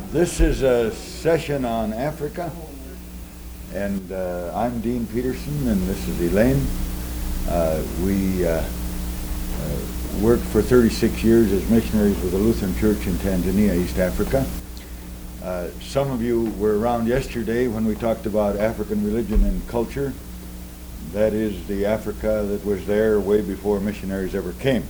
This is a session on Africa, and I'm Dean Peterson, and this is Elaine. We worked for 36 years as missionaries with the Lutheran Church in Tanzania, East Africa. Some of you were around yesterday when we talked about African religion and culture. That is the Africa that was there way before missionaries ever came.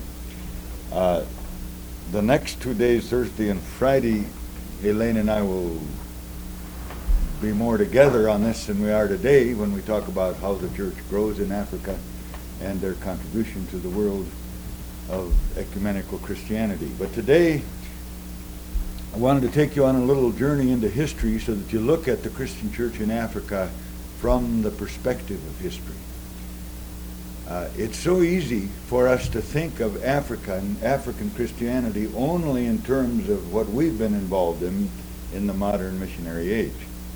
The next 2 days, Thursday and Friday, Elaine and I will be more together on this than we are today when we talk about how the church grows in Africa and their contribution to the world of ecumenical Christianity. But today, I wanted to take you on a little journey into history so that you look at the Christian church in Africa from the perspective of history. It's so easy for us to think of Africa and African Christianity only in terms of what we've been involved in the modern missionary age.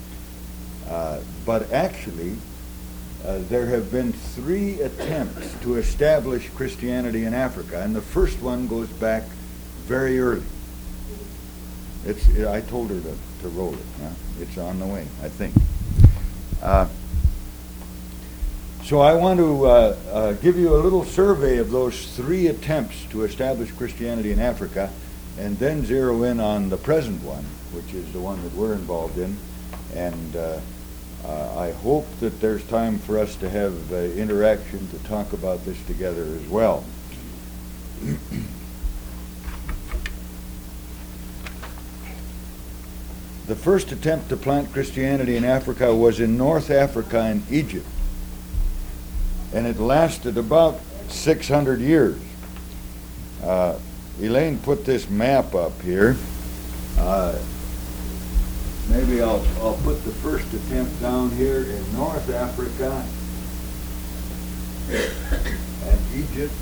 But actually, there have been 3 attempts to establish Christianity in Africa, and the first one goes back very early. I told her to roll it. Huh? It's on the way, I think. So I want to give you a little survey of those 3 attempts to establish Christianity in Africa, and then zero in on the present one, which is the one that we're involved in. And I hope that there's time for us to have interaction to talk about this together as well. The first attempt to plant Christianity in Africa was in North Africa and Egypt. And it lasted about 600 years. Elaine put this map up here. Maybe I'll put the first attempt down here in North Africa and Egypt.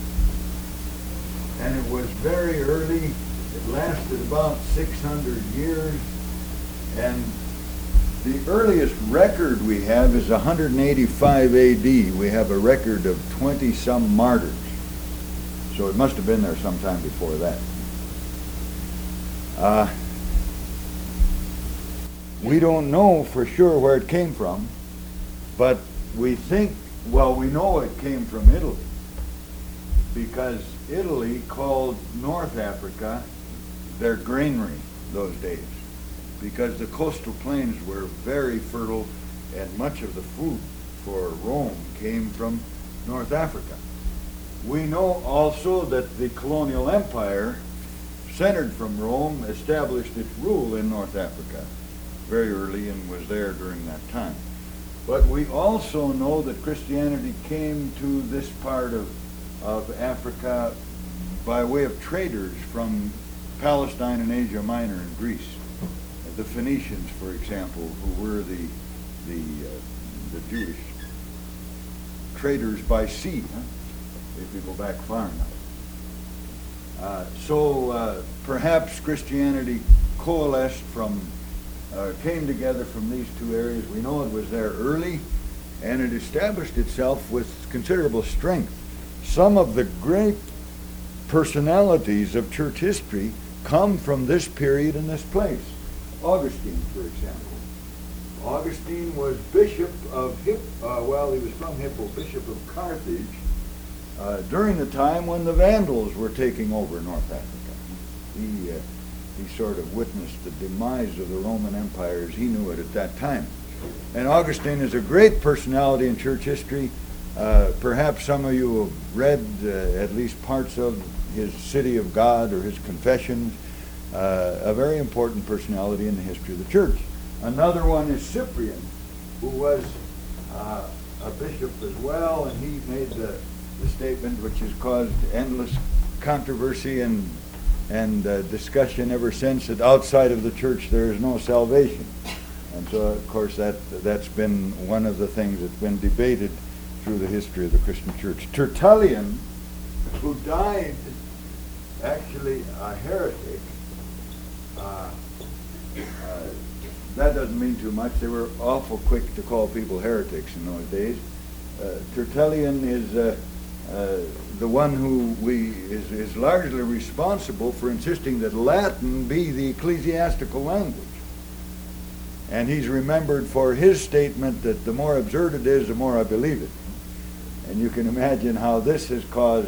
And it was very early. It lasted about 600 years. And the earliest record we have is 185 AD. We have a record of 20-some martyrs. So it must have been there sometime before that. We don't know for sure where it came from, but we know it came from Italy, because Italy called North Africa their granary those days, because the coastal plains were very fertile and much of the food for Rome came from North Africa. We know also that the colonial empire, centered from Rome, established its rule in North Africa very early and was there during that time. But we also know that Christianity came to this part of Africa by way of traders from Palestine and Asia Minor and Greece. The Phoenicians, for example, who were the Jewish traders by sea, if you go back far enough. So perhaps Christianity coalesced came together from these 2 areas. We know it was there early, and it established itself with considerable strength. Some of the great personalities of church history come from this period and this place. Augustine, for example. Augustine was bishop of he was from Hippo, bishop of Carthage, during the time when the Vandals were taking over North Africa. He sort of witnessed the demise of the Roman Empire as he knew it at that time. And Augustine is a great personality in church history. Perhaps some of you have read at least parts of his City of God or his Confessions. A very important personality in the history of the church. Another one is Cyprian, who was a bishop as well, and he made the statement which has caused endless controversy and discussion ever since, that outside of the church there is no salvation. And so, of course, that's been one of the things that's been debated through the history of the Christian church. Tertullian, who died actually a heretic, that doesn't mean too much. They were awful quick to call people heretics in those days. Tertullian is the one who is largely responsible for insisting that Latin be the ecclesiastical language. And he's remembered for his statement that the more absurd it is, the more I believe it. And you can imagine how this has caused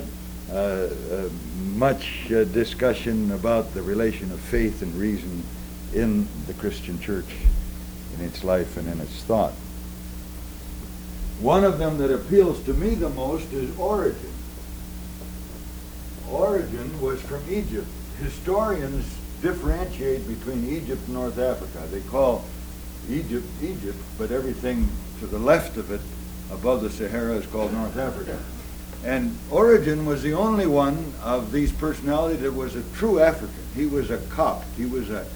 much discussion about the relation of faith and reason in the Christian church, in its life and in its thought. One of them that appeals to me the most is Origen. Origen was from Egypt. Historians differentiate between Egypt and North Africa. They call Egypt, Egypt, but everything to the left of it, above the Sahara, is called North Africa. And Origen was the only one of these personalities that was a true African. He was a Copt. He was a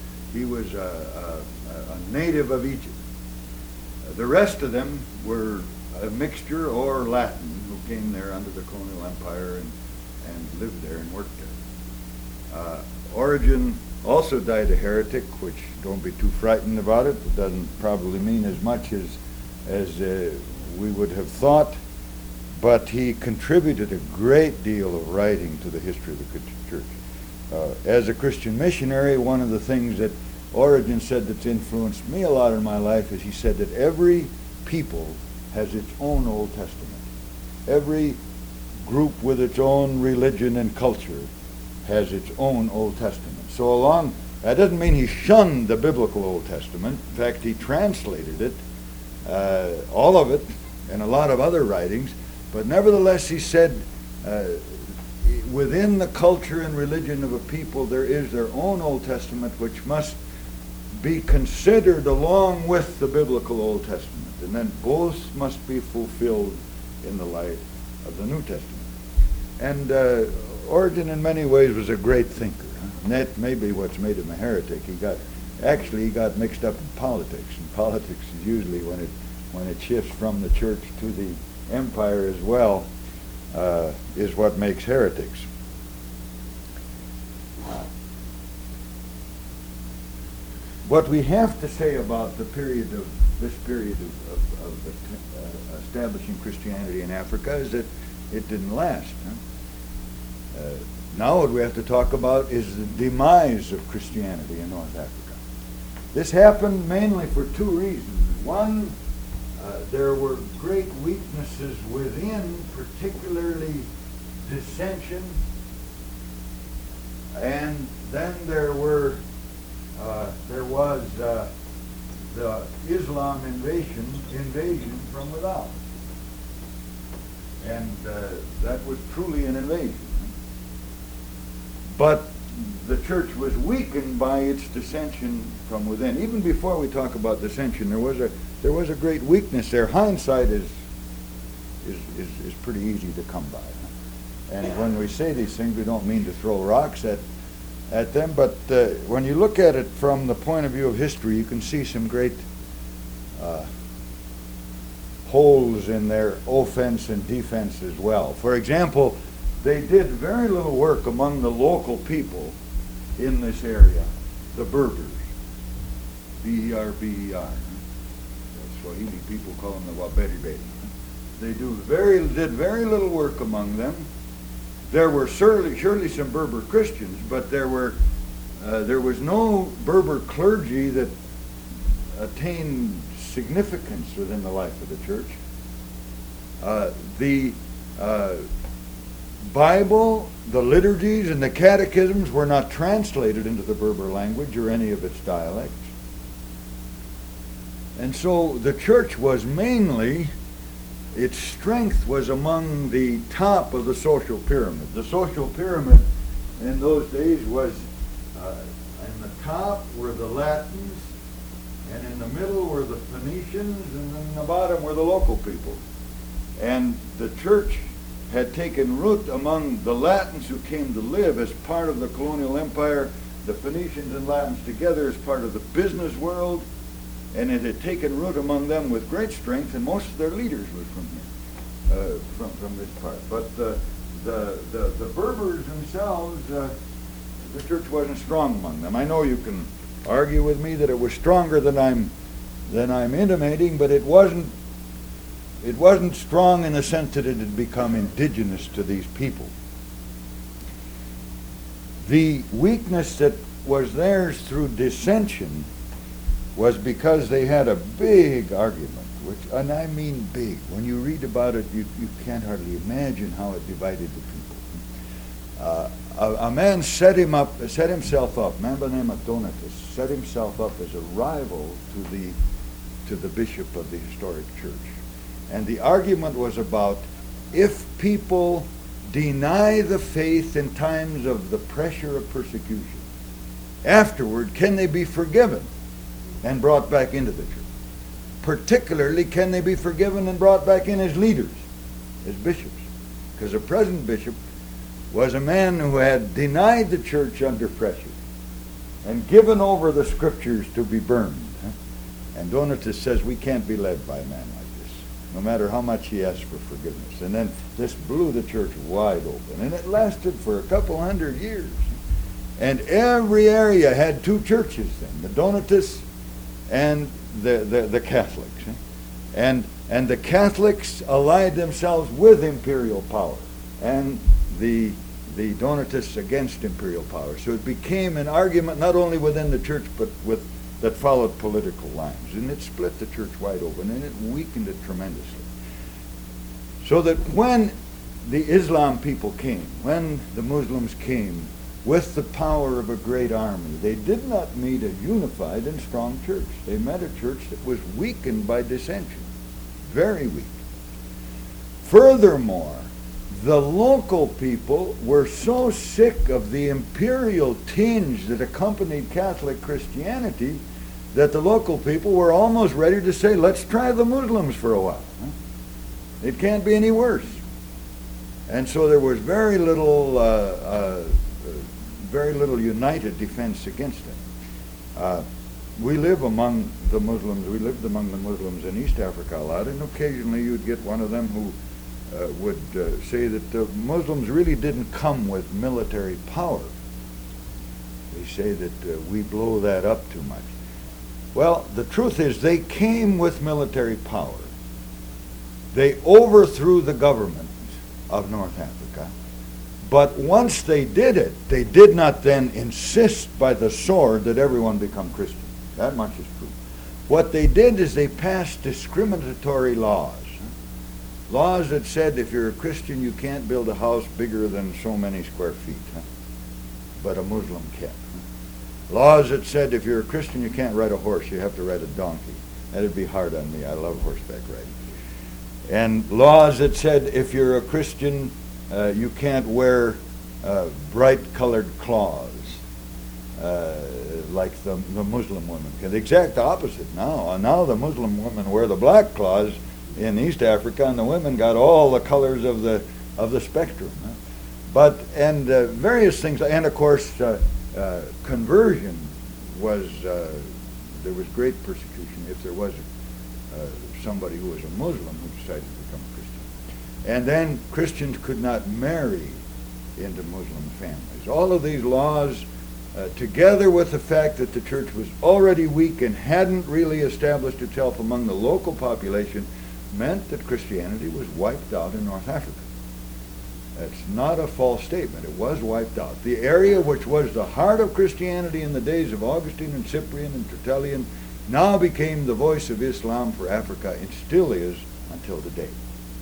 native of Egypt. The rest of them were a mixture or Latin who came there under the colonial empire and lived there and worked there. Origen also died a heretic, which don't be too frightened about it. It doesn't probably mean as much as we would have thought, but he contributed a great deal of writing to the history of the Christian church. As a Christian missionary, one of the things that Origen said that's influenced me a lot in my life is he said that every people has its own Old Testament. Every group with its own religion and culture has its own Old Testament. So that doesn't mean he shunned the biblical Old Testament. In fact, he translated it, all of it, and a lot of other writings. But nevertheless, he said, within the culture and religion of a people, there is their own Old Testament, which must be considered along with the biblical Old Testament. And then both must be fulfilled in the light of the New Testament. And Origen, in many ways, was a great thinker. And that may be what's made him a heretic. He got mixed up in politics. And politics is usually, when it shifts from the church to the empire as well, is what makes heretics. What we have to say about this period of establishing Christianity in Africa is that it didn't last. Now what we have to talk about is the demise of Christianity in North Africa. This happened mainly for two reasons. One, there were great weaknesses within, particularly dissension, and then there was the Islam invasion from without, and that was truly an invasion. But the church was weakened by its dissension from within. Even before we talk about dissension, there was a great weakness there. Hindsight is pretty easy to come by. And when we say these things, we don't mean to throw rocks at them, but when you look at it from the point of view of history, you can see some great holes in their offense and defense as well. For example, they did very little work among the local people in this area, the Berbers, B-E-R-B-E-R. Swahili people call them the Waberiberi. They did very little work among them. There were surely some Berber Christians, but there was no Berber clergy that attained significance within the life of the church. The Bible, the liturgies, and the catechisms were not translated into the Berber language or any of its dialects. And so the church was mainly, its strength was among the top of the social pyramid. The social pyramid in those days was, in the top were the Latins, and in the middle were the Phoenicians, and in the bottom were the local people. And the church had taken root among the Latins who came to live as part of the colonial empire, the Phoenicians and Latins together as part of the business world, and it had taken root among them with great strength, and most of their leaders were from here, from this part. But the Berbers themselves, the church wasn't strong among them. I know you can argue with me that it was stronger than I'm intimating, but it wasn't It wasn't strong in the sense that it had become indigenous to these people. The weakness that was theirs through dissension was because they had a big argument, and I mean big. When you read about it, you can't hardly imagine how it divided the people. A man set himself up, a man by the name of Donatus, set himself up as a rival to the bishop of the historic church. And the argument was about if people deny the faith in times of the pressure of persecution, afterward, can they be forgiven and brought back into the church? Particularly, can they be forgiven and brought back in as leaders, as bishops? Because the present bishop was a man who had denied the church under pressure and given over the scriptures to be burned. And Donatus says we can't be led by a man like this, no matter how much he asks for forgiveness. And then this blew the church wide open, and it lasted for a couple hundred years. And every area had two churches then, the Donatists and the Catholics. And the Catholics allied themselves with imperial power, and the Donatists against imperial power. So it became an argument not only within the church, but that followed political lines. And it split the church wide open, and it weakened it tremendously. So that when the Islam people came, when the Muslims came with the power of a great army, they did not meet a unified and strong church. They met a church that was weakened by dissension, very weak. Furthermore, the local people were so sick of the imperial tinge that accompanied Catholic Christianity that the local people were almost ready to say, let's try the Muslims for a while. It can't be any worse. And so there was very little united defense against it. We live among the Muslims. We lived among the Muslims in East Africa a lot, and occasionally you'd get one of them who would say that the Muslims really didn't come with military power. They say that we blow that up too much. Well, the truth is they came with military power. They overthrew the government of North Africa. But once they did it, they did not then insist by the sword that everyone become Christian. That much is true. What they did is they passed discriminatory laws. Laws that said if you're a Christian, you can't build a house bigger than so many square feet. But a Muslim can. Laws that said if you're a Christian, you can't ride a horse, you have to ride a donkey. That'd be hard on me. I love horseback riding. And laws that said if you're a Christian, you can't wear bright-colored cloths like the Muslim women can. The exact opposite now. Now the Muslim women wear the black cloths in East Africa, and the women got all the colors of the spectrum. But various things, and of course conversion was there was great persecution if there was somebody who was a Muslim who decided to become a Christian. And then Christians could not marry into Muslim families. All of these laws, together with the fact that the church was already weak and hadn't really established itself among the local population, meant that Christianity was wiped out in North Africa. That's not a false statement. It was wiped out. The area which was the heart of Christianity in the days of Augustine and Cyprian and Tertullian now became the voice of Islam for Africa. It still is until today.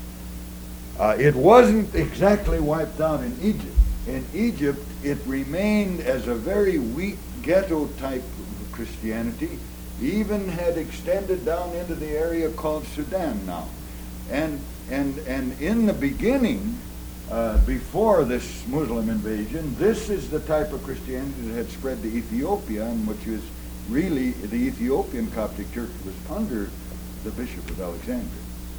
It wasn't exactly wiped out in Egypt. In Egypt, it remained as a very weak ghetto type of Christianity, even had extended down into the area called Sudan now. And in the beginning, before this Muslim invasion, this is the type of Christianity that had spread to Ethiopia, and which is really the Ethiopian Coptic Church was under the Bishop of Alexandria.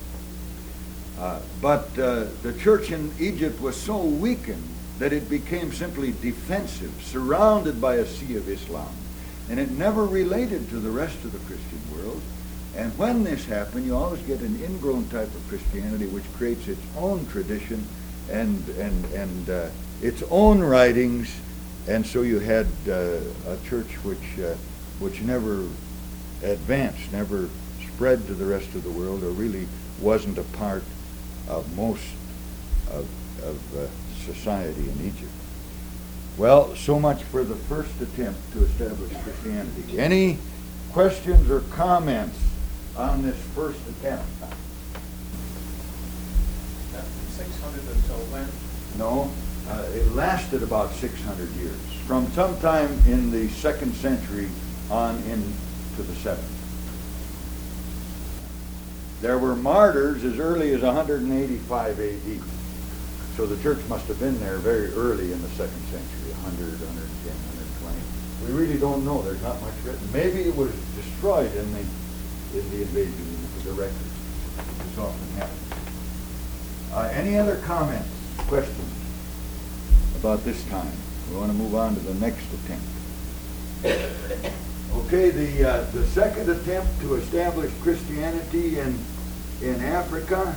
But the church in Egypt was so weakened that it became simply defensive, surrounded by a sea of Islam. And it never related to the rest of the Christian world. And when this happened, you always get an ingrown type of Christianity which creates its own tradition and its own writings. And so you had a church which never advanced, never spread to the rest of the world, or really wasn't a part of most of society in Egypt. Well, so much for the first attempt to establish Christianity. Any questions or comments on this first attempt? From 600 until when? No, it lasted about 600 years, from sometime in the 2nd century on into the 7th. There were martyrs as early as 185 AD. So the church must have been there very early in the 2nd century, 100, 110, 120. We really don't know. There's not much written. Maybe it was destroyed in the invasion of the records. This often happens. Any other comments, questions about this time? We want to move on to the next attempt. Okay, the second attempt to establish Christianity in Africa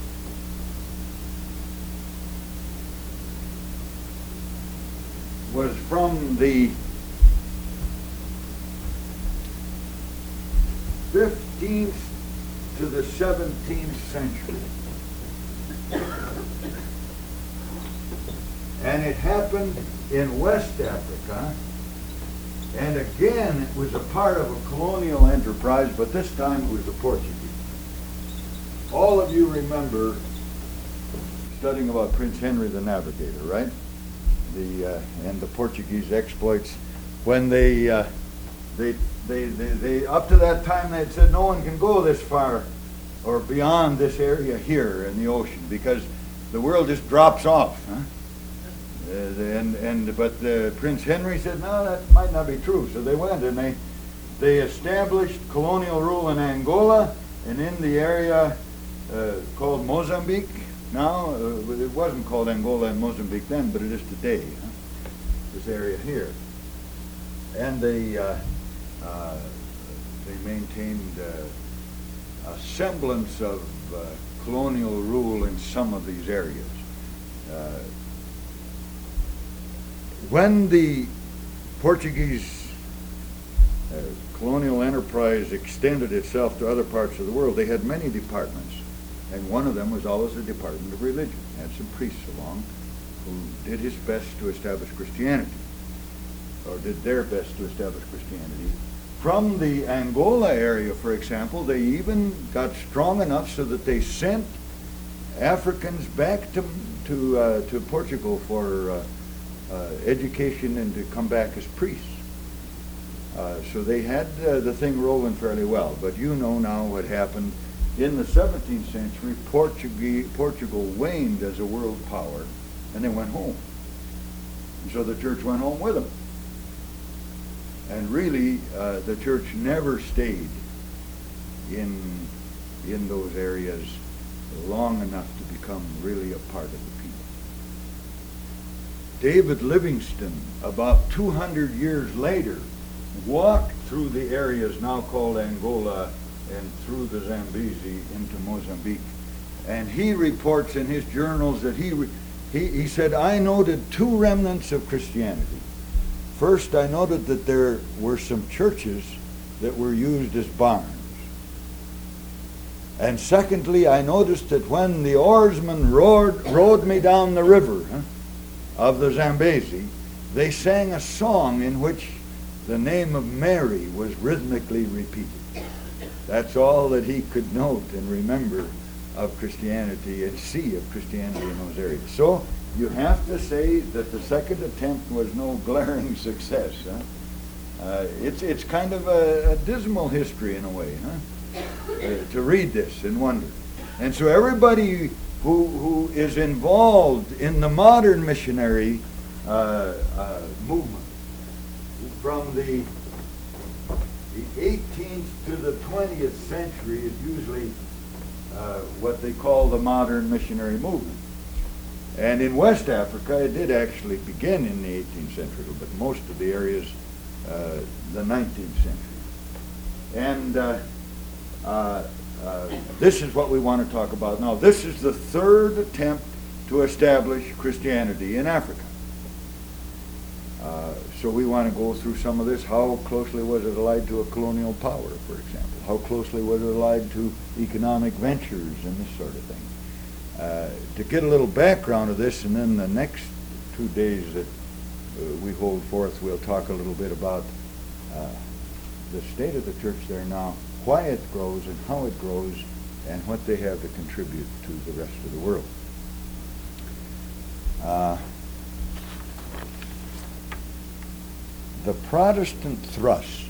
was from the 15th to the 17th century. And it happened in West Africa. And again, it was a part of a colonial enterprise, but this time it was the Portuguese. All of you remember studying about Prince Henry the Navigator, right? And the Portuguese exploits when they up to that time they had said no one can go this far or beyond this area here in the ocean because the world just drops off. Huh? But Prince Henry said no, that might not be true. So they went and they established colonial rule in Angola and in the area called Mozambique. Now, it wasn't called Angola and Mozambique then, but it is today, this area here. And they maintained a semblance of colonial rule in some of these areas. When the Portuguese colonial enterprise extended itself to other parts of the world, they had many departments. And one of them was always the Department of Religion. They had some priests along who did his best to establish Christianity, or did their best to establish Christianity. From the Angola area, for example, they even got strong enough so that they sent Africans back to Portugal for education and to come back as priests. So they had the thing rolling fairly well. But you know now what happened. In the 17th century, Portugal waned as a world power, and they went home. And so the church went home with them. And really, the church never stayed in those areas long enough to become really a part of the people. David Livingstone, about 200 years later, walked through the areas now called Angola and through the Zambezi into Mozambique. And he reports in his journals that he said, I noted two remnants of Christianity. First, I noted that there were some churches that were used as barns. And secondly, I noticed that when the oarsmen rowed me down the river of the Zambezi, they sang a song in which the name of Mary was rhythmically repeated. That's all that he could note and remember of Christianity and see of Christianity in those areas. So you have to say that the second attempt was no glaring success. It's kind of a dismal history in a way, to read this and wonder. And so everybody who is involved in the modern missionary movement, from the 18th to the 20th century is usually what they call the modern missionary movement. And in West Africa, it did actually begin in the 18th century, but most of the areas, the 19th century. And this is what we want to talk about now. This is the third attempt to establish Christianity in Africa. So we want to go through some of this. How closely was it allied to a colonial power, for example? How closely was it allied to economic ventures and this sort of thing? To get a little background of this, and then the next 2 days that we hold forth, we'll talk a little bit about the state of the church there now, why it grows and how it grows, and what they have to contribute to the rest of the world. The Protestant thrust,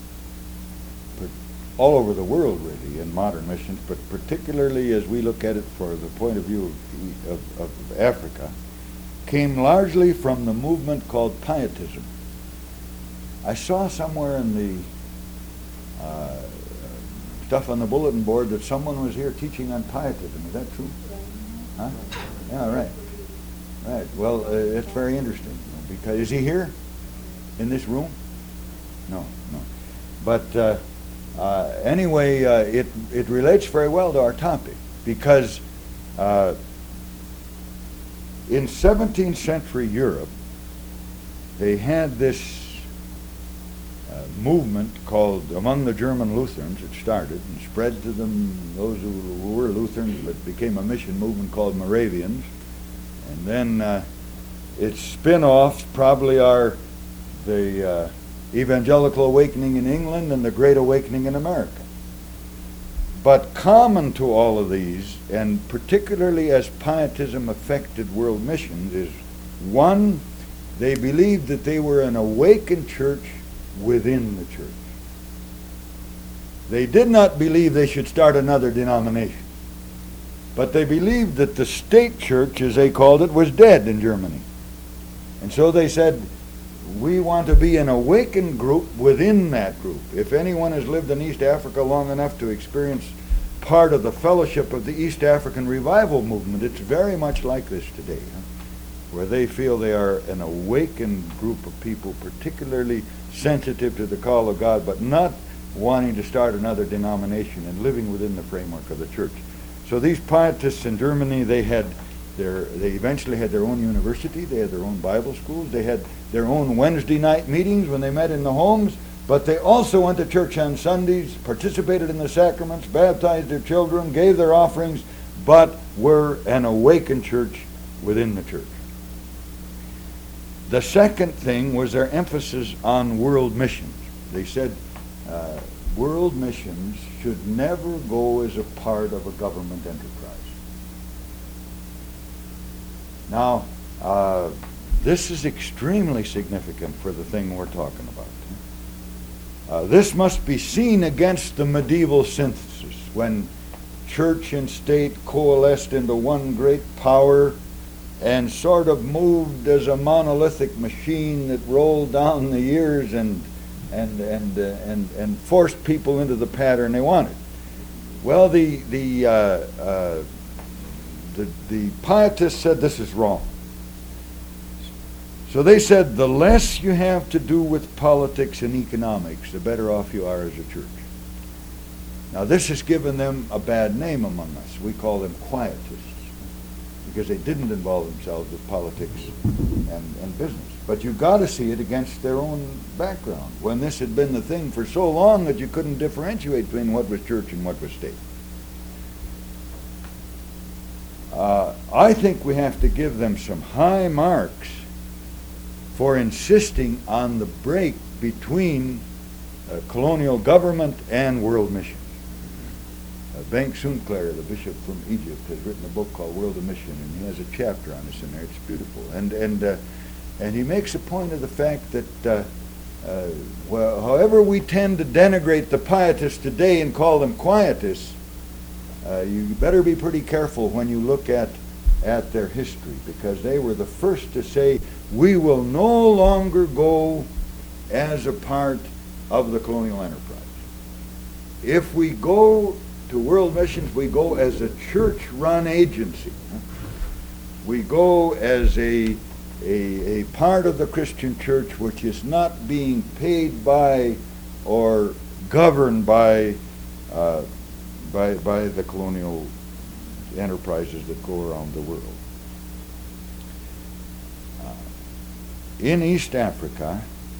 all over the world really, in modern missions, but particularly as we look at it for the point of view of Africa, came largely from the movement called Pietism. I saw somewhere in the stuff on the bulletin board that someone was here teaching on Pietism. Is that true? Huh? Yeah, right. Right. Well, it's very interesting, because is he here in this room? No. But anyway, it relates very well to our topic, because in 17th century Europe, they had this movement called, among the German Lutherans, it started and spread to them, those who were Lutherans, but became a mission movement called Moravians. And then its spin-offs probably are the Evangelical Awakening in England and the Great Awakening in America. But common to all of these, and particularly as Pietism affected world missions, is one, they believed that they were an awakened church within the church. They did not believe they should start another denomination, but they believed that the state church, as they called it, was dead in Germany. And so they said, we want to be an awakened group within that group. If anyone has lived in East Africa long enough to experience part of the fellowship of the East African revival movement, it's very much like this today, where they feel they are an awakened group of people, particularly sensitive to the call of God, but not wanting to start another denomination and living within the framework of the church. So these Pietists in Germany, they eventually had their own university, they had their own Bible schools, they had their own Wednesday night meetings when they met in the homes, but they also went to church on Sundays, participated in the sacraments, baptized their children, gave their offerings, but were an awakened church within the church. The second thing was their emphasis on world missions. They said world missions should never go as a part of a government enterprise. Now, this is extremely significant for the thing we're talking about. This must be seen against the medieval synthesis, when church and state coalesced into one great power and sort of moved as a monolithic machine that rolled down the years and forced people into the pattern they wanted. Well, the Pietists said this is wrong. So they said the less you have to do with politics and economics, the better off you are as a church. Now this has given them a bad name among us. We call them Quietists, because they didn't involve themselves with politics and business. But you've got to see it against their own background, when this had been the thing for so long that you couldn't differentiate between what was church and what was state. I think we have to give them some high marks for insisting on the break between colonial government and world missions. Bengt Sinclair, the bishop from Egypt, has written a book called World of Mission, and he has a chapter on this in there. It's beautiful. And he makes a point of the fact that well, however we tend to denigrate the Pietists today and call them Quietists, you better be pretty careful when you look at their history, because they were the first to say, we will no longer go as a part of the colonial enterprise. If we go to world missions, we go as a church-run agency. We go as a part of the Christian church which is not being paid by or governed by the colonial enterprises that go around the world. In East Africa,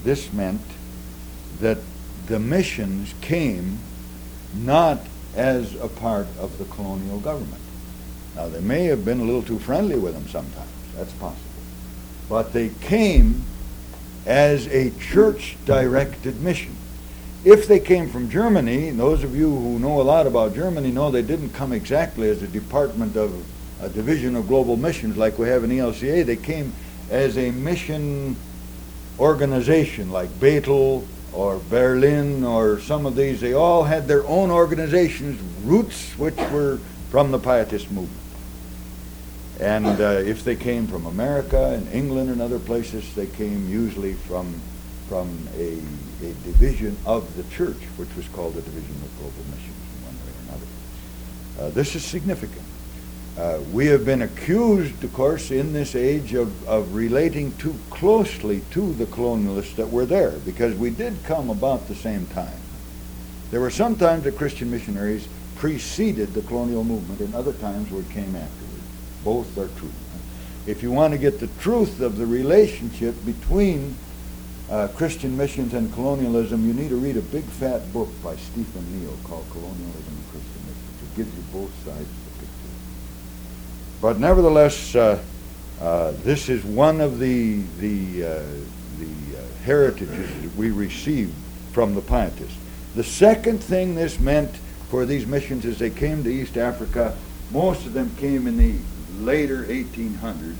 this meant that the missions came not as a part of the colonial government. Now, they may have been a little too friendly with them sometimes. That's possible. But they came as a church-directed mission. If they came from Germany, and those of you who know a lot about Germany know they didn't come exactly as a department of a division of global missions like we have in ELCA. They came as a mission organization like Bethel or Berlin or some of these. They all had their own organizations, roots which were from the Pietist movement. And if they came from America and England and other places, they came usually from a division of the church, which was called the Division of Global Missions in one way or another. This is significant. We have been accused, of course, in this age of relating too closely to the colonialists that were there, because we did come about the same time. There were some times that Christian missionaries preceded the colonial movement, and other times where it came afterward. Both are true. If you want to get the truth of the relationship between Christian missions and colonialism, you need to read a big fat book by Stephen Neal called Colonialism and Christian Missions. It gives you both sides of the picture. But nevertheless, this is one of the heritages that we received from the Pietists. The second thing this meant for these missions is they came to East Africa. Most of them came in the later 1800s.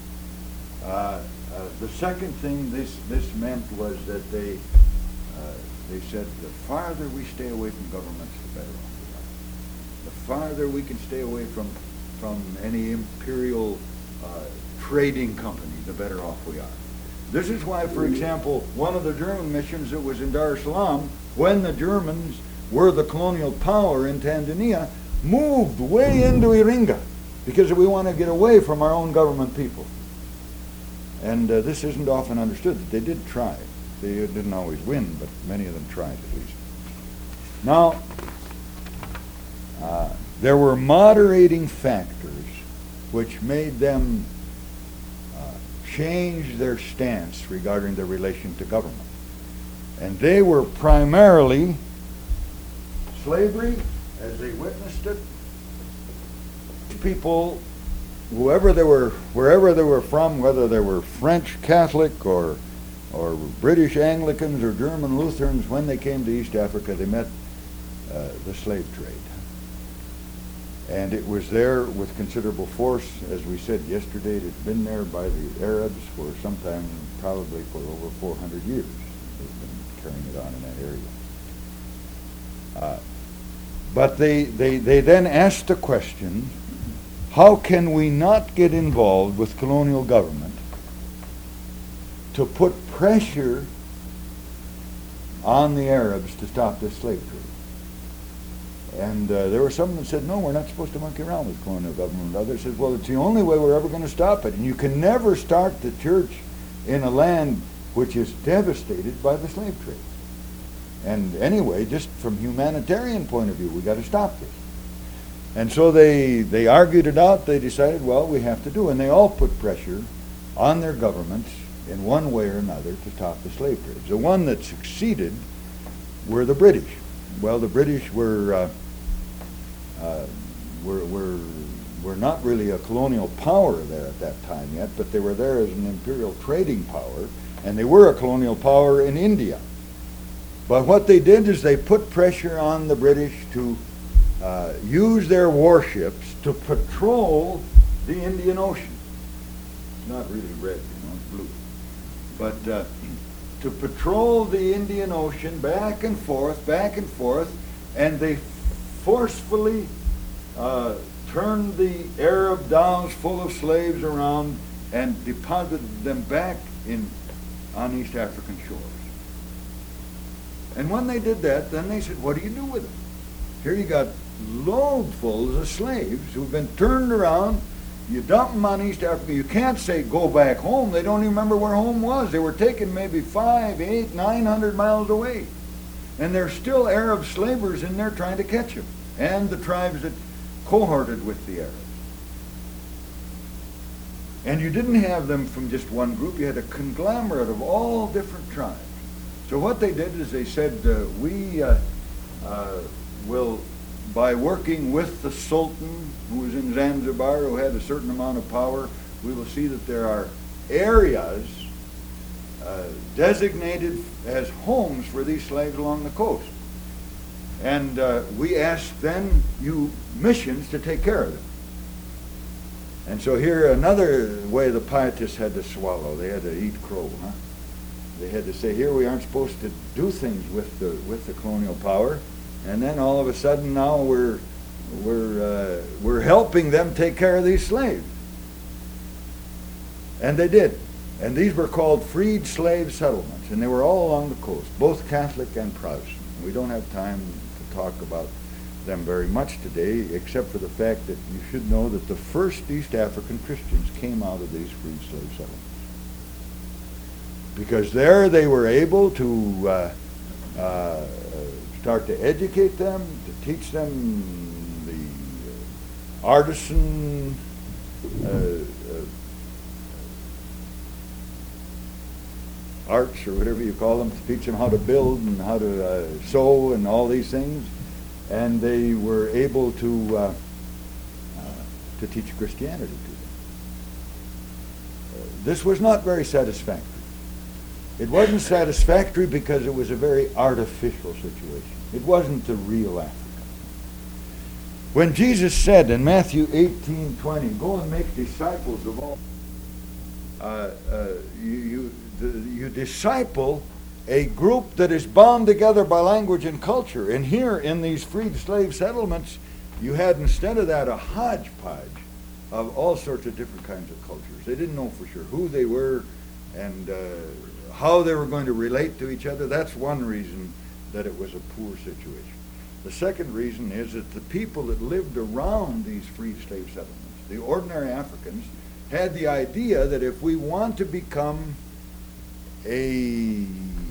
The second thing this meant was that they said the farther we stay away from governments, the better off we are. The farther we can stay away from any imperial trading company, the better off we are. This is why, for example, one of the German missions that was in Dar es Salaam, when the Germans were the colonial power in Tanzania, moved way into Iringa, because we want to get away from our own government people. And this isn't often understood, that they did try. They didn't always win, but many of them tried at least. Now, there were moderating factors which made them change their stance regarding their relation to government. And they were primarily slavery, as they witnessed it. People, wherever they were from, whether they were French Catholic or British Anglicans or German Lutherans, when they came to East Africa, they met the slave trade. And it was there with considerable force. As we said yesterday, it had been there by the Arabs for sometime, probably for over 400 years. They've been carrying it on in that area. But they then asked the question, how can we not get involved with colonial government to put pressure on the Arabs to stop this slave trade? And there were some that said, no, we're not supposed to monkey around with colonial government. Others said, well, it's the only way we're ever going to stop it. And you can never start the church in a land which is devastated by the slave trade. And anyway, just from humanitarian point of view, we got to stop this. And so they argued it out. They decided, well, we have to do it. And they all put pressure on their governments in one way or another to stop the slave trade. The one that succeeded were the British. Well, the British were not really a colonial power there at that time yet, but they were there as an imperial trading power, and they were a colonial power in India. But what they did is they put pressure on the British to use their warships to patrol the Indian Ocean. It's not really red, it's blue. But to patrol the Indian Ocean back and forth, and they forcefully turned the Arab dhows full of slaves around and deposited them back on East African shores. And when they did that, then they said, what do you do with them? Here you got loadfuls of slaves who've been turned around. You dump them on East Africa. You can't say go back home. They don't even remember where home was. They were taken maybe 500, 800, 900 miles away. And there's still Arab slavers in there trying to catch them. And the tribes that cohorted with the Arabs. And you didn't have them from just one group. You had a conglomerate of all different tribes. So what they did is they said, we will, by working with the Sultan, who was in Zanzibar, who had a certain amount of power, we will see that there are areas designated as homes for these slaves along the coast. And we ask then you missions to take care of them. And so here another way the pietists had to swallow. They had to eat crow, huh? They had to say, here we aren't supposed to do things with the colonial power, and then all of a sudden now we're helping them take care of these slaves. And they did. And these were called freed slave settlements, and they were all along the coast, both Catholic and Protestant. We don't have time to talk about them very much today, except for the fact that you should know that the first East African Christians came out of these freed slave settlements. Because there they were able to start to educate them, to teach them the artisan arts, or whatever you call them, to teach them how to build and how to sew and all these things. And they were able to teach Christianity to them. This was not very satisfactory. It wasn't satisfactory because it was a very artificial situation. It wasn't the real Africa. When Jesus said in Matthew 18:20, go and make disciples of all, you disciple a group that is bound together by language and culture. And here in these freed slave settlements, you had instead of that a hodgepodge of all sorts of different kinds of cultures. They didn't know for sure who they were and how they were going to relate to each other. That's one reason that it was a poor situation. The second reason is that the people that lived around these freed slave settlements, the ordinary Africans, had the idea that if we want to become a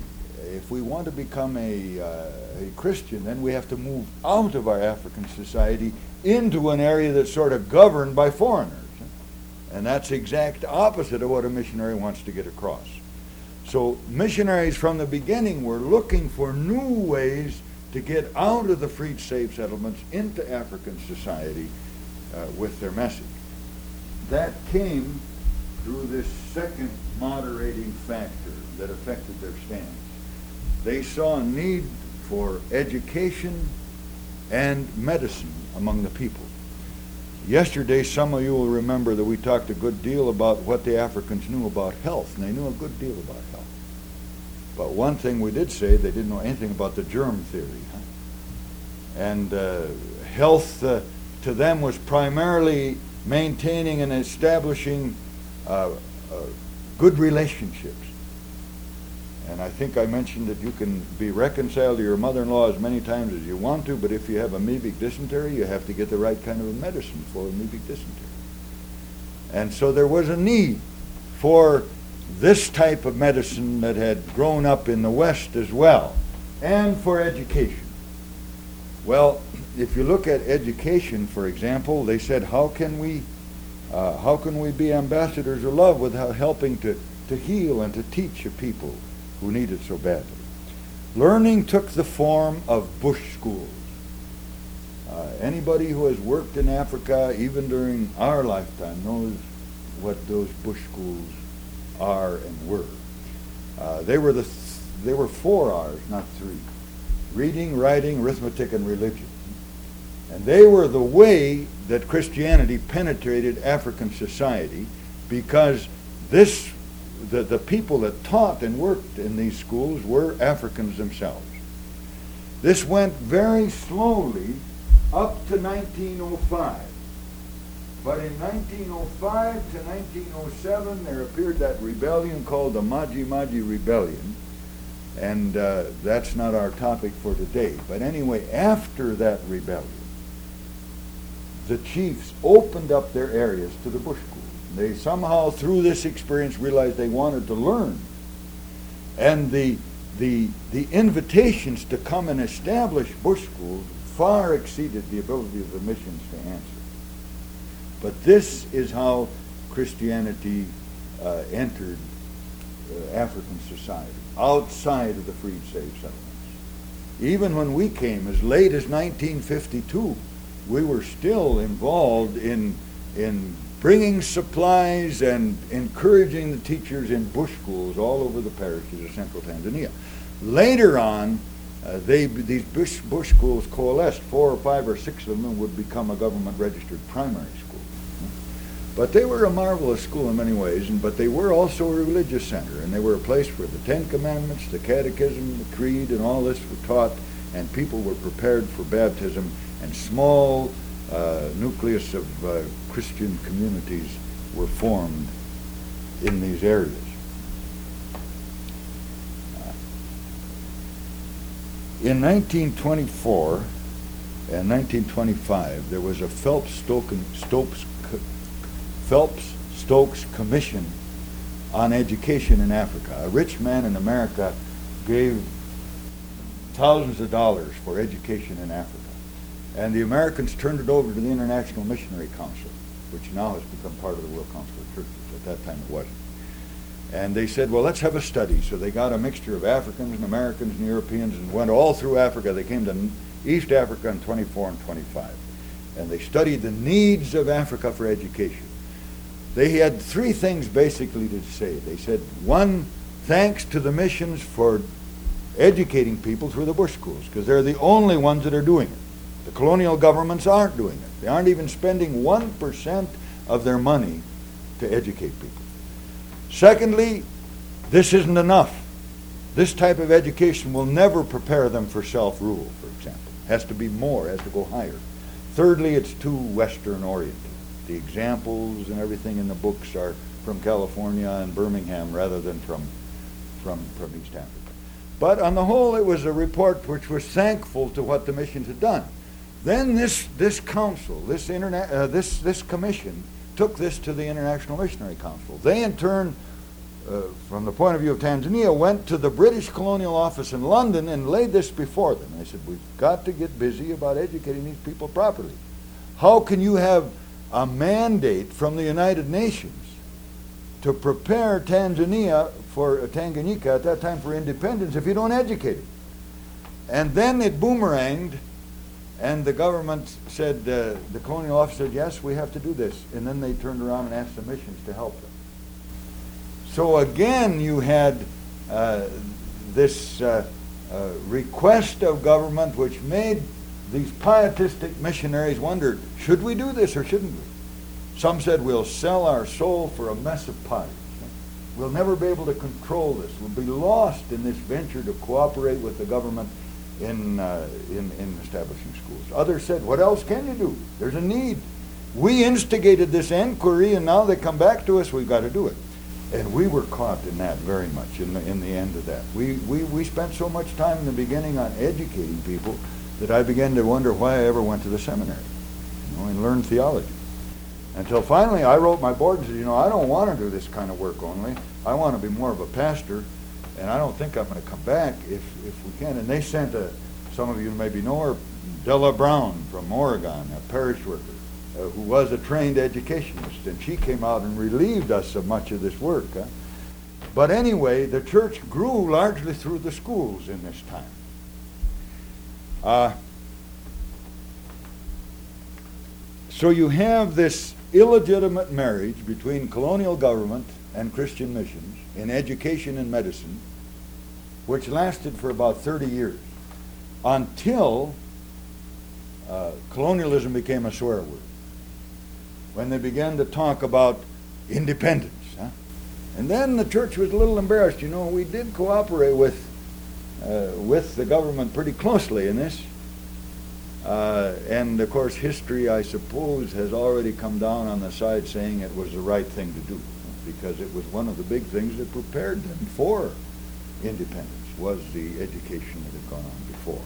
Christian, then we have to move out of our African society into an area that's sort of governed by foreigners. And that's the exact opposite of what a missionary wants to get across. So missionaries from the beginning were looking for new ways to get out of the freed slave settlements into African society with their message. That came through this second moderating factor that affected their stance. They saw a need for education and medicine among the people. Yesterday, some of you will remember that we talked a good deal about what the Africans knew about health, and they knew a good deal about health. But one thing we did say, they didn't know anything about the germ theory. And health to them was primarily maintaining and establishing good relationships. And I think I mentioned that you can be reconciled to your mother-in-law as many times as you want to, but if you have amoebic dysentery, you have to get the right kind of a medicine for amoebic dysentery. And so there was a need for this type of medicine that had grown up in the West as well, and for education. Well, if you look at education, for example, they said, how can we be ambassadors of love without helping to heal and to teach a people who need it so badly? Learning took the form of bush schools. Anybody who has worked in Africa, even during our lifetime, knows what those bush schools are and were. They were 4 R's, not 3. Reading, writing, arithmetic, and religion. And they were the way that Christianity penetrated African society, because the people that taught and worked in these schools were Africans themselves. This went very slowly up to 1905. But in 1905 to 1907, there appeared that rebellion called the Maji Maji Rebellion. And that's not our topic for today. But anyway, after that rebellion, the chiefs opened up their areas to the bush schools. They somehow, through this experience, realized they wanted to learn. And the invitations to come and establish bush schools far exceeded the ability of the missions to answer. But this is how Christianity entered African society outside of the freed slave settlements. Even when we came as late as 1952, we were still involved in bringing supplies and encouraging the teachers in bush schools all over the parishes of central Tanzania. Later on, these bush schools coalesced. 4 or 5 or 6 of them would become a government-registered primary school. But they were a marvelous school in many ways, but they were also a religious center, and they were a place where the Ten Commandments, the Catechism, the Creed, and all this were taught, and people were prepared for baptism, and small nucleus of Christian communities were formed in these areas. In 1924 and 1925, there was a Phelps-Stokes Commission on education in Africa. A rich man in America gave thousands of dollars for education in Africa. And the Americans turned it over to the International Missionary Council, which now has become part of the World Council of Churches. At that time it wasn't. And they said, well, let's have a study. So they got a mixture of Africans and Americans and Europeans and went all through Africa. They came to East Africa in 24 and 25. And they studied the needs of Africa for education. They had 3 things basically to say. They said, 1, thanks to the missions for educating people through the bush schools, because they're the only ones that are doing it. The colonial governments aren't doing it. They aren't even spending 1% of their money to educate people. Secondly, this isn't enough. This type of education will never prepare them for self-rule, for example. It has to be more, it has to go higher. Thirdly, it's too Western-oriented. The examples and everything in the books are from California and Birmingham rather than from East Africa. But on the whole, it was a report which was thankful to what the missions had done. Then this council, this commission, took this to the International Missionary Council. They, in turn, from the point of view of Tanzania, went to the British Colonial Office in London and laid this before them. They said, we've got to get busy about educating these people properly. How can you have a mandate from the United Nations to prepare Tanganyika at that time for independence if you don't educate it? And then it boomeranged, and the government said, the colonial office said, yes, we have to do this. And then they turned around and asked the missions to help them. So again, you had this request of government which made these pietistic missionaries wonder, should we do this or shouldn't we? Some said, we'll sell our soul for a mess of pie. We'll never be able to control this. We'll be lost in this venture to cooperate with the government in establishing schools. Others said, what else can you do? There's a need. We instigated this inquiry, and now they come back to us, we've got to do it. And we were caught in that very much, in the end of that. We spent so much time in the beginning on educating people that I began to wonder why I ever went to the seminary, and learned theology. Until finally I wrote my board and said, I don't want to do this kind of work only. I want to be more of a pastor, and I don't think I'm going to come back if we can. And they sent some of you maybe know her, Della Brown from Oregon, a parish worker, who was a trained educationist, and she came out and relieved us of much of this work. But anyway, the church grew largely through the schools in this time. So you have this illegitimate marriage between colonial government and Christian missions in education and medicine, which lasted for about 30 years, until colonialism became a swear word, when they began to talk about independence. And then the church was a little embarrassed. We did cooperate with the government pretty closely in this. And of course, history, I suppose, has already come down on the side saying it was the right thing to do, because it was one of the big things that prepared them for independence, was the education that had gone on before.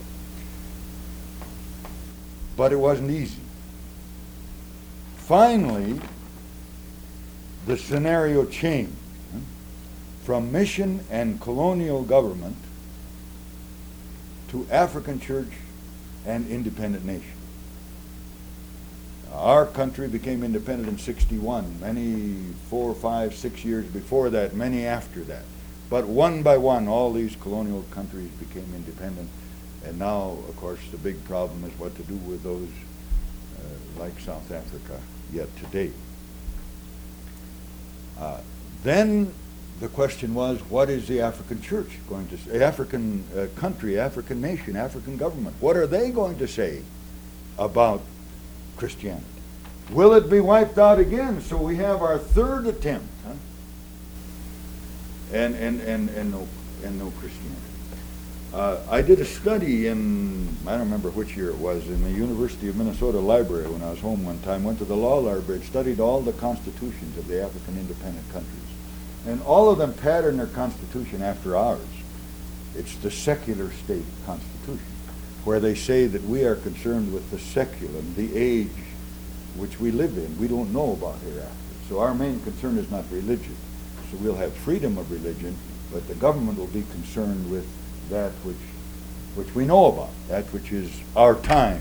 But it wasn't easy. Finally, the scenario changed from mission and colonial government to African church and independent nation. Our country became independent in 61, many 4, 5, 6 years before that, many after that. But one by one, all these colonial countries became independent. And now, of course, the big problem is what to do with those like South Africa yet today. Then the question was, what is the African church going to say? African country, African nation, African government. What are they going to say about Christianity? Will it be wiped out again? So we have our third attempt, huh? And no Christianity. I did a study in, I don't remember which year it was, in the University of Minnesota library when I was home one time, went to the law library, studied all the constitutions of the African independent countries. And all of them pattern their constitution after ours. It's the secular state constitution, where they say that we are concerned with the seculum, the age which we live in. We don't know about hereafter. So our main concern is not religion. So we'll have freedom of religion, but the government will be concerned with that which we know about, that which is our time.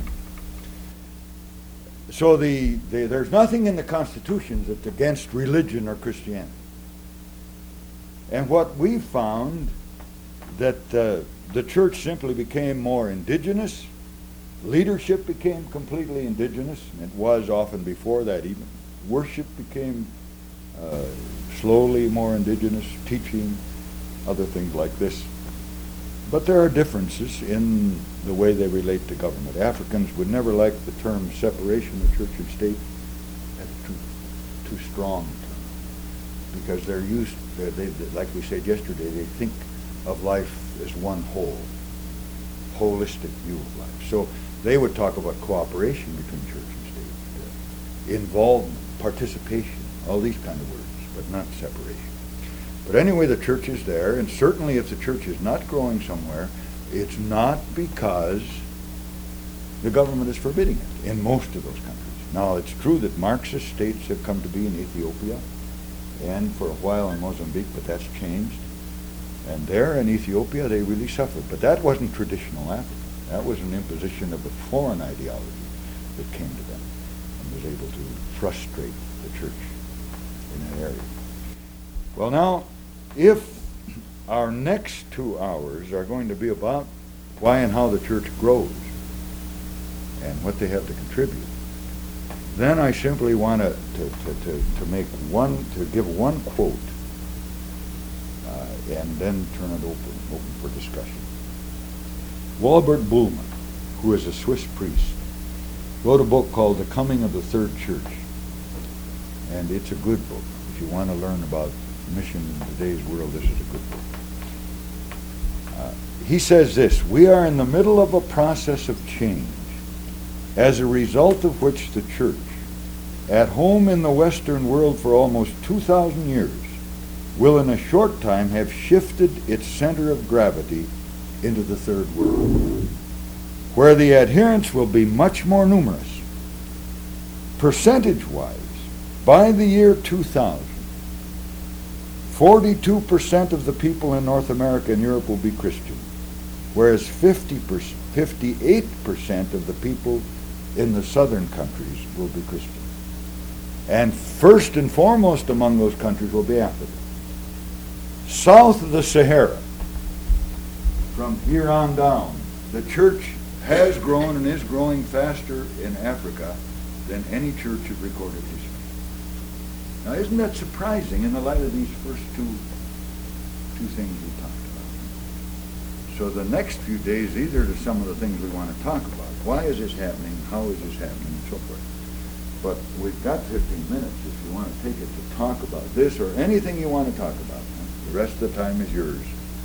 So there's nothing in the constitutions that's against religion or Christianity. And what we found, that the church simply became more indigenous, leadership became completely indigenous, and it was often before that even. Worship became slowly more indigenous, teaching, other things like this. But there are differences in the way they relate to government. Africans would never like the term separation of church and state. That's too strong a term. Because they're used, like we said yesterday, they think of life as one whole, holistic view of life. So they would talk about cooperation between church and state, involvement, participation, all these kind of words, but not separation. But anyway, the church is there, and certainly if the church is not growing somewhere, it's not because the government is forbidding it in most of those countries. Now, it's true that Marxist states have come to be in Ethiopia and for a while in Mozambique, but that's changed. And there in Ethiopia, they really suffered. But that wasn't traditional Africa. That was an imposition of a foreign ideology that came to them and was able to frustrate the church in that area. Well, now, if our next 2 hours are going to be about why and how the church grows and what they have to contribute, then I simply want to give one quote and then turn it open for discussion. Walbert Buhlmann, who is a Swiss priest, wrote a book called The Coming of the Third Church, and it's a good book. If you want to learn about mission in today's world, this is a good book. He says this: we are in the middle of a process of change, as a result of which the church, at home in the Western world for almost 2,000 years, will in a short time have shifted its center of gravity into the third world, where the adherents will be much more numerous. Percentage-wise, by the year 2000, 42% of the people in North America and Europe will be Christian, whereas 58% of the people in the southern countries will be Christian. And first and foremost among those countries will be Africa. South of the Sahara, from here on down, the church has grown and is growing faster in Africa than any church of recorded history. Now, isn't that surprising in the light of these first two things we talked about? So the next few days, these are some of the things we want to talk about. Why is this happening? How is this happening? And so forth. But we've got 15 minutes if you want to take it to talk about this or anything you want to talk about. The rest of the time is yours.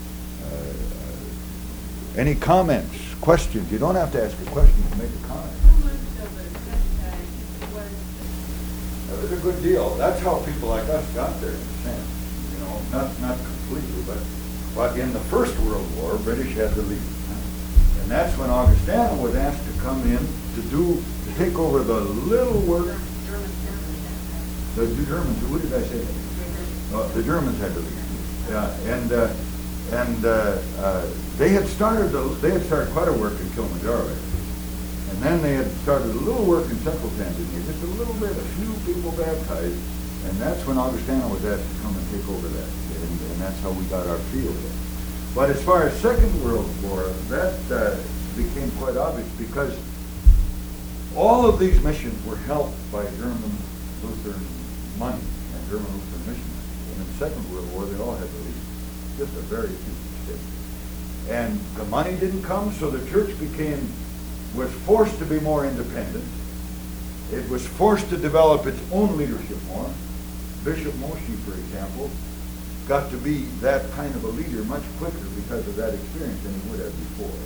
Any comments, questions? You don't have to ask a question to make a comment. How much of the Christianity was? That was a good deal. That's how people like us got there, in a sense. You know, not completely, but in the First World War, British had to leave. And that's when Augustana was asked to come in to take over the little work. The Germans, what did I say? The Germans had to leave. Yeah, and they had started quite a work in Kilimanjaro, and then they had started a little work in central Tanzania, just a little bit, a few people baptized, and that's when Augustana was asked to come and take over that. and that's how we got our field there. But as far as Second World War, that became quite obvious because all of these missions were helped by German Lutheran money and German Lutheran missionaries. And in the Second World War, they all had to leave, just a very few stayed. And the money didn't come, so the church was forced to be more independent. It was forced to develop its own leadership more. Bishop Moshe, for example, got to be that kind of a leader much quicker because of that experience than he would have before.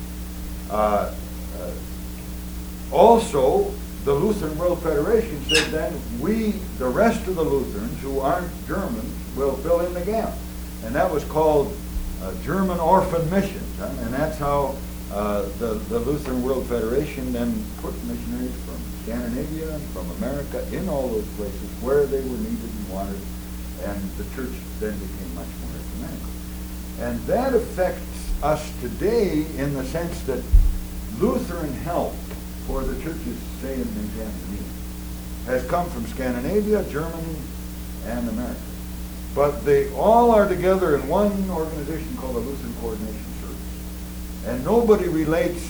Also, the Lutheran World Federation said then, the rest of the Lutherans who aren't Germans, will fill in the gap. And that was called German Orphan Missions. And that's how the Lutheran World Federation then put missionaries from Scandinavia and from America in all those places where they were needed and wanted. And the church then became much more ecumenical. And that affects us today in the sense that Lutheran help for the churches, say in Tanzania, has come from Scandinavia, Germany, and America. But they all are together in one organization called the Lutheran Coordination Service. And nobody relates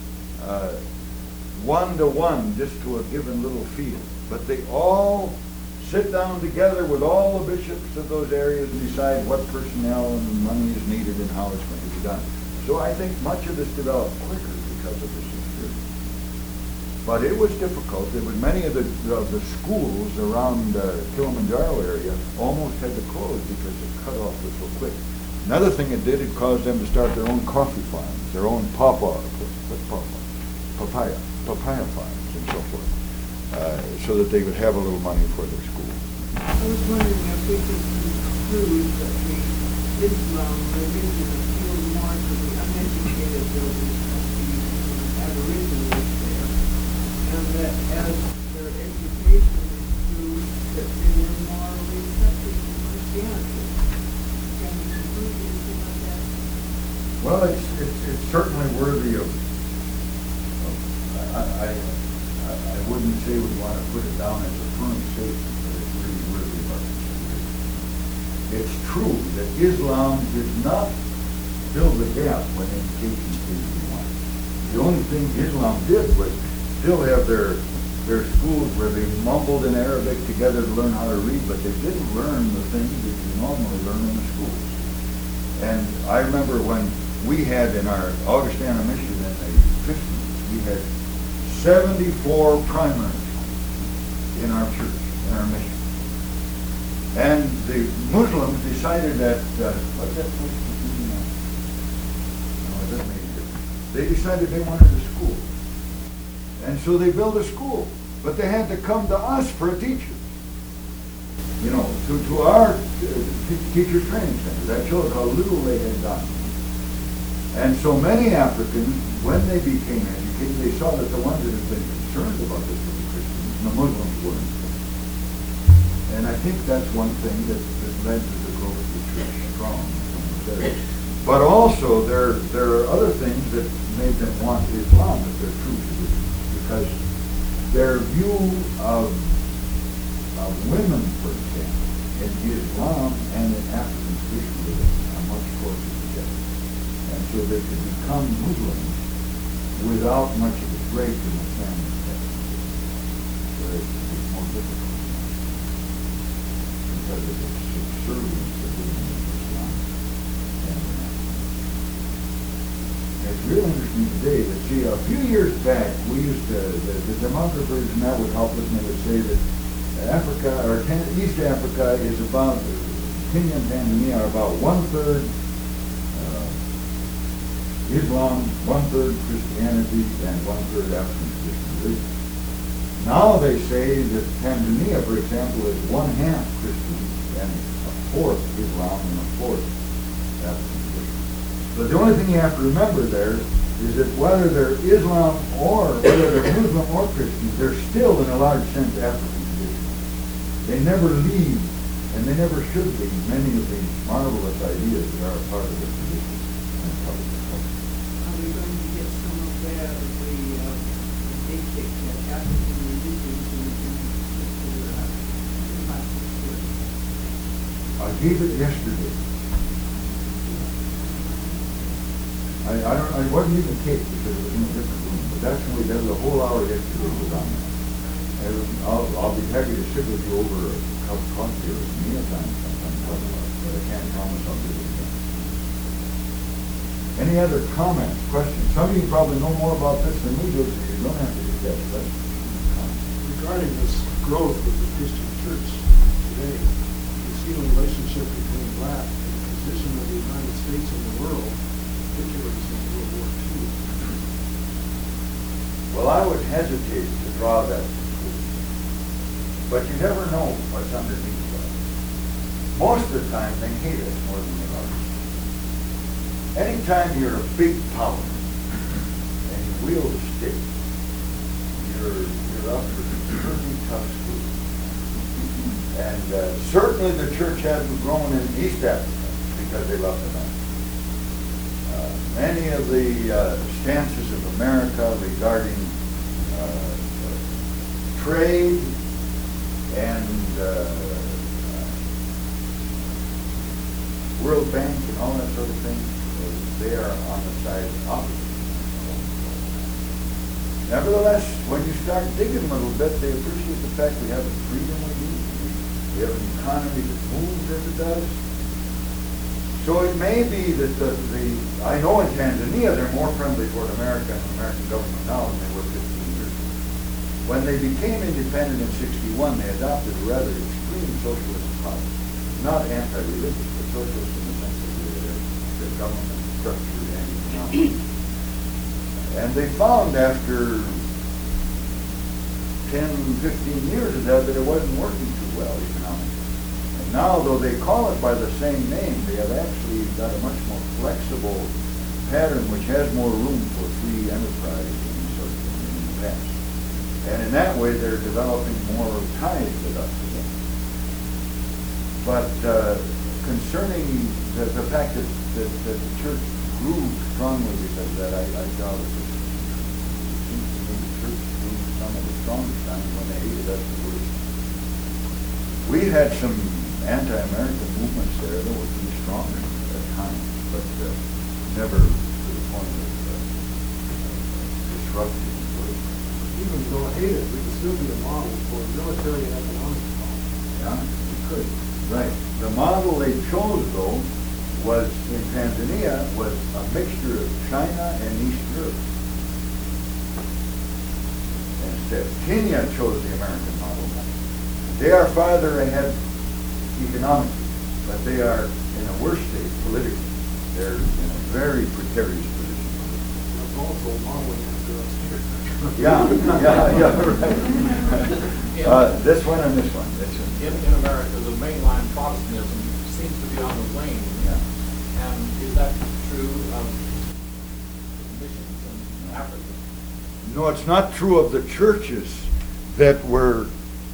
one-to-one just to a given little field. But they all sit down together with all the bishops of those areas and decide what personnel and money is needed and how it's going to be done. So I think much of this developed quicker because of this experience. But it was difficult. There were many of the schools around Kilimanjaro area almost had to close because the cutoff was so quick. Another thing it did, it caused them to start their own coffee farms, their own papaya farms and so forth, so that they would have a little money for their school. I was wondering if we could conclude that the Islam religion appealed more to the uneducated builders of the Aborigines there, and that as their education improved, that they were more receptive to Christianity. Can we conclude anything like that? Well, it's certainly worthy of I wouldn't say we want to put it down as a firm statement, but it's really worthy of our consideration. It's true that Islam did not fill the gap when education came to one. The only thing Islam did was still have their schools where they mumbled in Arabic together to learn how to read, but they didn't learn the things that you normally learn in the schools. And I remember when we had in our Augustana mission in the 50s, we had 74 primary schools in our church, in our mission. And the Muslims decided that, what's that place between now? No, it doesn't make a difference. They decided they wanted a school. And so they built a school. But they had to come to us for a teacher. You know, to our teacher training center. That shows how little they had done. And so many Africans, when they became educated, they saw that the ones that had been concerned about this were the Christians, and the Muslims weren't. And I think that's one thing that led to the growth of the church strong. But also, there are other things that made them want Islam as their true tradition, because their view of women, for example, in Islam and in African traditionalism are much closer together. And so they could become Muslims without much of a break in the family system. So it's more difficult because of the subservience of women in Islam. And it's real interesting today that, see, a few years back, we used to, the demographers and that would help us, and they would say that Africa, or East Africa is about, Kenya and Tanzania are about one-third Islam, one-third Christianity, and one-third African tradition. Now they say that Tanzania, for example, is one-half Christian and a fourth Islam and a fourth African tradition. But the only thing you have to remember there is that whether they're Islam or whether they're Muslim or Christian, they're still in a large sense African tradition. They never leave, and they never should leave, many of the marvelous ideas that are a part of their tradition and part of their culture. Are we going to get some of that, the basic African religions in I gave it yesterday. I wasn't even taped because it was in a different room, but that's when there was a whole hour yesterday was on that. I'll be happy to sit with you over a cup of coffee or a meal time sometime, but I can't promise I'll do it again. Any other comments, questions? Some of you probably know more about this than we do, so you don't have to get that. Regarding this growth of the Christian church today, you see the relationship between that and the position of the United States in the world, particularly since World War II. Well, I would hesitate to draw that conclusion, but you never know what's underneath that. Most of the time, they hate us more than they love us. Anytime you're a big power and you wield a stick, you're up for pretty tough school. And certainly the church hasn't grown in East Africa because they love the man. Many of the stances of America regarding trade and World Bank and all that sort of thing, they are on the side opposite. Nevertheless, when you start digging a little bit, they appreciate the fact we have the freedom we do. We have an economy that moves as it does. So it may be that I know in Tanzania they're more friendly toward America and the American government now than they were 15 years ago. When they became independent in 61, they adopted a rather extreme socialist policy. Not anti-religious, but socialist in the sense that their government structure and economic. And they found after 10, 15 years of that it wasn't working too well economically. And now, though they call it by the same name, they have actually got a much more flexible pattern which has more room for free enterprise than sort of in the past. And in that way, they're developing more ties with us again. But concerning the fact that the church grew strongly because of that, I doubt it. It seems to me the church grew some of the strongest times when they hated us the worst. We had some anti-American movements there that were pretty strong at times, but never to the point of disrupting. Even though hated, we could still be a model for military and economic policy. Yeah, we could. Right. The model they chose, though, was in Tanzania was a mixture of China and East Europe. Instead, Kenya chose the American model. They are farther ahead economically, but they are in a worse state politically. They're in a very precarious position. That's also modeling after us here. Yeah, right. This one and this one. In America, the mainline Protestantism seems to be on the wane. Yeah. And is that true of missions in Africa? No, it's not true of the churches that were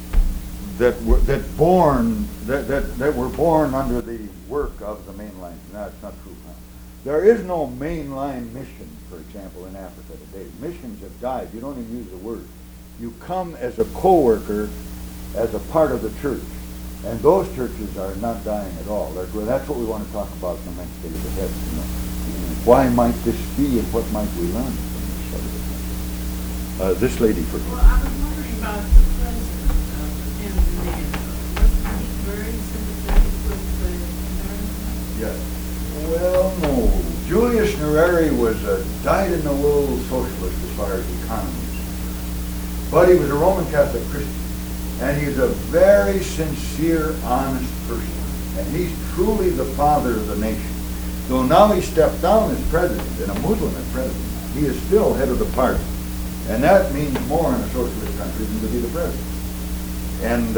born under the work of the mainline. No, it's not true. There is no mainline mission, for example, in Africa today. Missions have died. You don't even use the word. You come as a co-worker, as a part of the church. And those churches are not dying at all. That's what we want to talk about in the next days ahead. You know. Why might this be and what might we learn from this sort of thing? This lady for Well, I was wondering about the president of Tanzania. Wasn't he very sympathetic with the Americans? Yes. Well, no. Julius Nyerere was a dyed-in-the-wool socialist as far as economy is concerned. But he was a Roman Catholic Christian. And he's a very sincere, honest person. And he's truly the father of the nation. Though now he stepped down as president, and a Muslim as president, he is still head of the party. And that means more in a socialist country than to be the president. And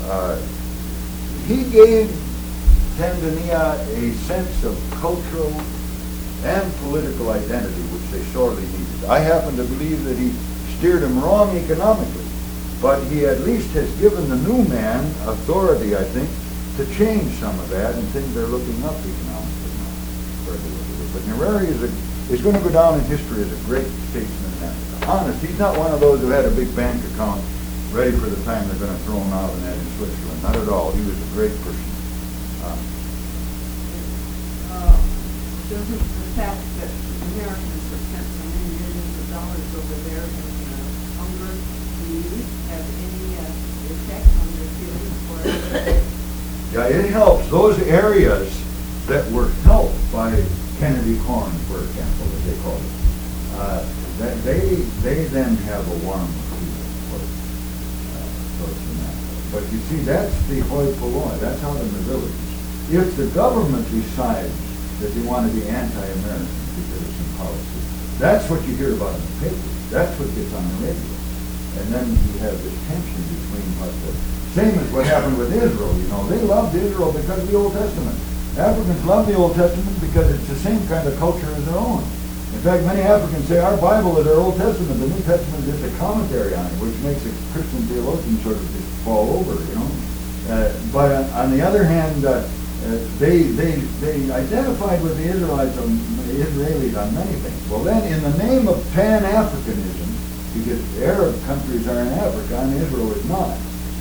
he gave Tanzania a sense of cultural and political identity, which they sorely needed. I happen to believe that he steered them wrong economically, but he at least has given the new man authority, I think, to change some of that, and things are looking up economically now. But Nyerere is going to go down in history as a great statesman in Africa. Honest, he's not one of those who had a big bank account ready for the time they're going to throw him out and that in Switzerland. Not at all. He was a great person. Doesn't the fact that Americans have spent so many millions of dollars over there in hunger relief have any effect on their feelings for it? Yeah, it helps. Those areas that were helped by Kennedy Corn, for example, as they call it, they then have a warm feeling towards America. But you see, that's the hoi polloi. That's out in the villages. If the government decides that they want to be anti-American because of some policy, that's what you hear about in the paper. That's what gets on the radio. And then you have this tension between what the same as what happened with Israel. You know, they loved Israel because of the Old Testament. Africans love the Old Testament because it's the same kind of culture as their own. In fact, many Africans say our Bible is our Old Testament. The New Testament is a commentary on it, which makes a Christian theologian sort of just fall over, you know. But on the other hand, they identified with the Israelis on many things. Well, then, in the name of Pan-Africanism, because Arab countries are in Africa and Israel is not,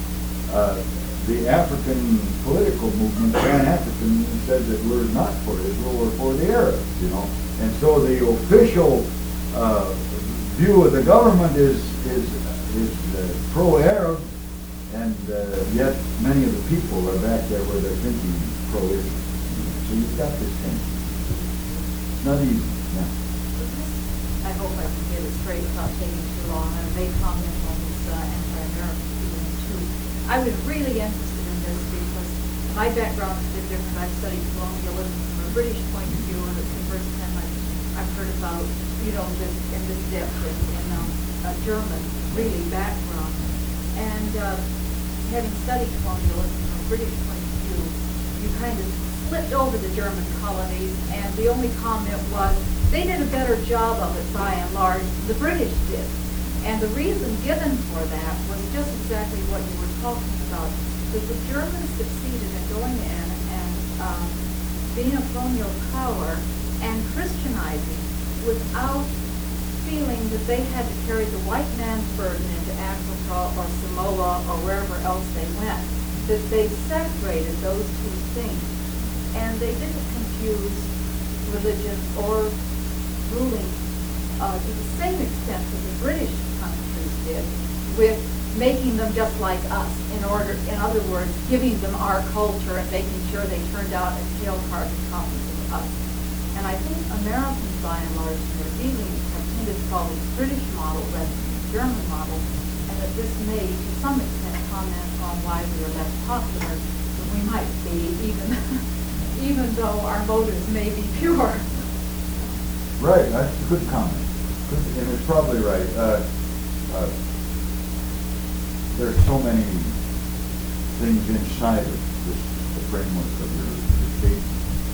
the African political movement, Pan-African, said that we're not for Israel, we're for the Arabs, you know. And so the official view of the government is pro-Arab, and yet many of the people are back there where they're thinking pro-Israel. So you've got this tension. It's not easy. No. I hope I can get it straight without taking too long. I may comment on this anti-American feeling too. I was really interested in this because my background is a bit different. I've studied colonialism from a British point of view, and it's the first time I've heard about, you know, this in this depth in a German, really, background. And having studied colonialism from a British point of view, you kind of flipped over the German colonies, and the only comment was they did a better job of it by and large than the British did. And the reason given for that was just exactly what you were talking about, that the Germans succeeded in going in and being a colonial power and Christianizing without feeling that they had to carry the white man's burden into Africa or Samoa or wherever else they went, that they separated those two things. And they didn't confuse religion or ruling to the same extent that the British countries did with making them just like us, in other words, giving them our culture and making sure they turned out as tail carbon copies of us. And I think Americans, by and large, in their dealings have tended to follow the British model rather than the German model, and that this may, to some extent, comment on why we are less popular than we might be, even though our motives may be pure. Right, that's a good comment. Good, and it's probably right. There's so many things inside of this, the framework of your statement.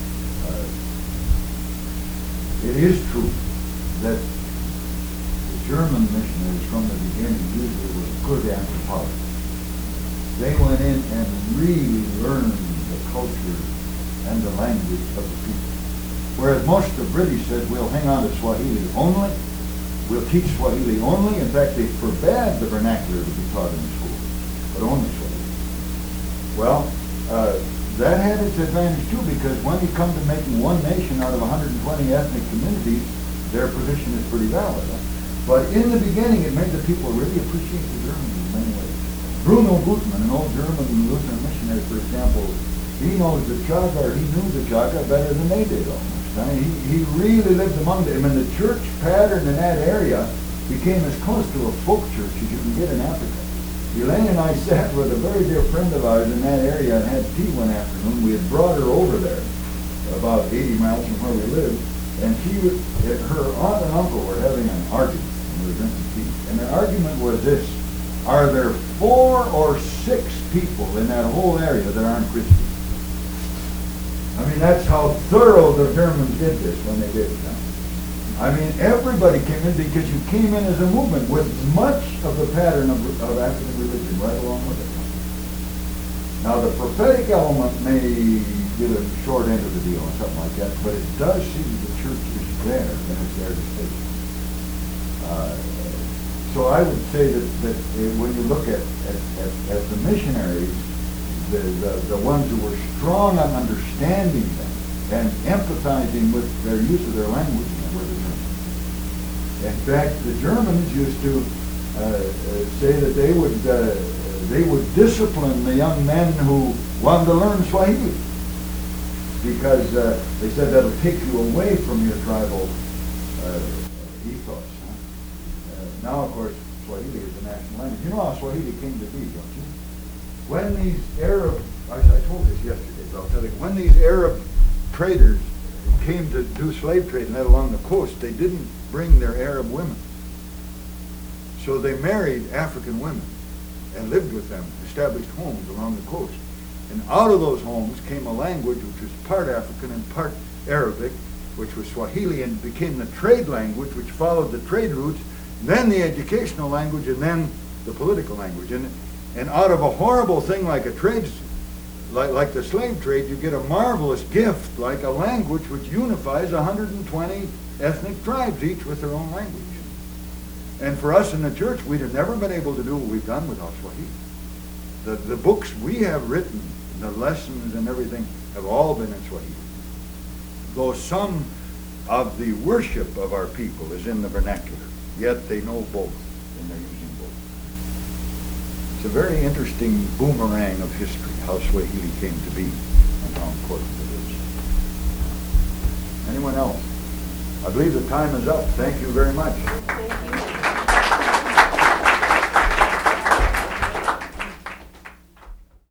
It is true that the German missionaries from the beginning usually were good anthropologists. They went in and really learned the culture and the language of the people. Whereas most of the British said, we'll hang on to Swahili only, we'll teach Swahili only. In fact, they forbade the vernacular to be taught in the school, but only Swahili. Well, that had its advantage too, because when you come to making one nation out of 120 ethnic communities, their position is pretty valid. Huh? But in the beginning, it made the people really appreciate the Germans in many ways. Bruno Gutmann, an old German Lutheran missionary, for example, he knows the Chaga, or he knew the Chaga better than they did almost. I mean, he really lived among them, and the church pattern in that area became as close to a folk church as you can get in Africa. Elaine and I sat with a very dear friend of ours in that area and had tea one afternoon. We had brought her over there, about 80 miles from where we lived, and her aunt and uncle were having an argument, and we were drinking tea. And the argument was this: are there 4 or 6 people in that whole area that aren't Christian? I mean, that's how thorough the Germans did this when they did it. Huh? I mean, everybody came in because you came in as a movement with much of the pattern of African religion right along with it. Now, the prophetic element may get a short end of the deal or something like that, but it does see that the church is there and it's there to stay. So I would say that when you look at the missionaries, the ones who were strong on understanding them and empathizing with their use of their language were the Germans. In fact, the Germans used to say that they would discipline the young men who wanted to learn Swahili, because they said that'll take you away from your tribal ethos. Now, of course, Swahili is the national language. You know how Swahili came to be, don't you? When these Arab, I told this yesterday, but I'll tell you, when these Arab traders came to do slave trade and that along the coast, they didn't bring their Arab women. So they married African women and lived with them, established homes along the coast. And out of those homes came a language which was part African and part Arabic, which was Swahili, and became the trade language which followed the trade routes, then the educational language, and then the political language. And out of a horrible thing like a trade, like the slave trade, you get a marvelous gift like a language which unifies 120 ethnic tribes, each with their own language. And for us in the church, we'd have never been able to do what we've done without Swahili. The books we have written, the lessons and everything, have all been in Swahili. Though some of the worship of our people is in the vernacular, yet they know both, and they're using both. It's a very interesting boomerang of history, how Swahili came to be and how important it is. Anyone else? I believe the time is up. Thank you very much. Thank you.